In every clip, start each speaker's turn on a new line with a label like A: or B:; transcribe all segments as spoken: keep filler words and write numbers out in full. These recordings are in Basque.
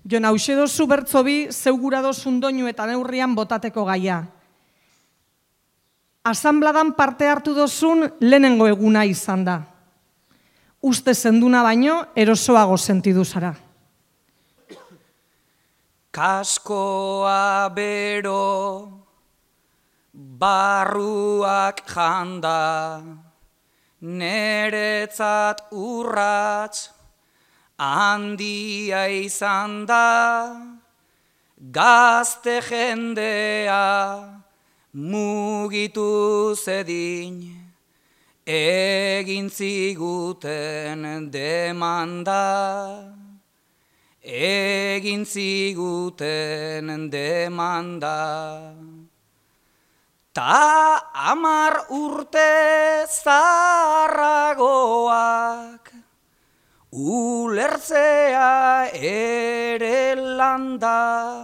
A: Jo nause dozu bertzobi zeugura dozun doinu eta neurrian botateko gaia. Asanbladan parte hartu dozun lehenengo eguna izan da. Uste zenduna baino erosoago sentidu zara.
B: Kaskoa bero, barruak janda, neretzat urratz, handia izan da, gazte jendea, mugitu zedin, egin ziguten demanda. Egin ziguten demanda. Ta amar urte zaharragoak, ulertzea ere landa,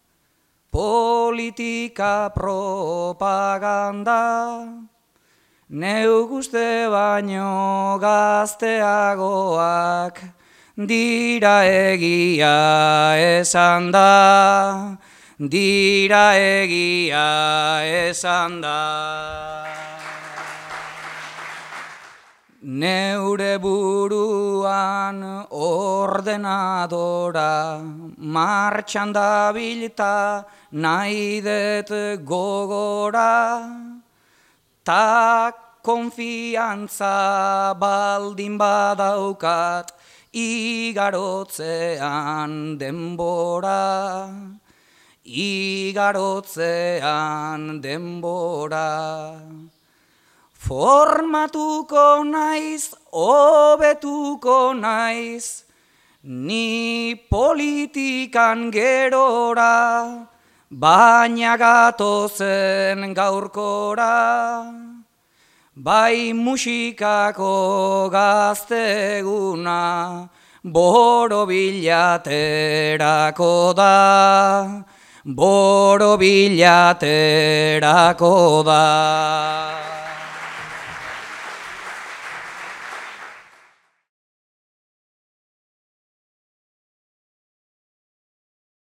B: politika propaganda, neu guzte baino gazteagoak, dira egia esan da, dira egia esan da. Neure buruan ordenadora martxan dabilta nahi dut gogora, ta konfiantza baldin badaukat, igarotzean denbora, igarotzean denbora. Formatuko naiz, hobetuko naiz, ni politikan gerora, baina gatozen gaurkora. Bai musikako gazteguna, borobilaterako da, borobilaterako da.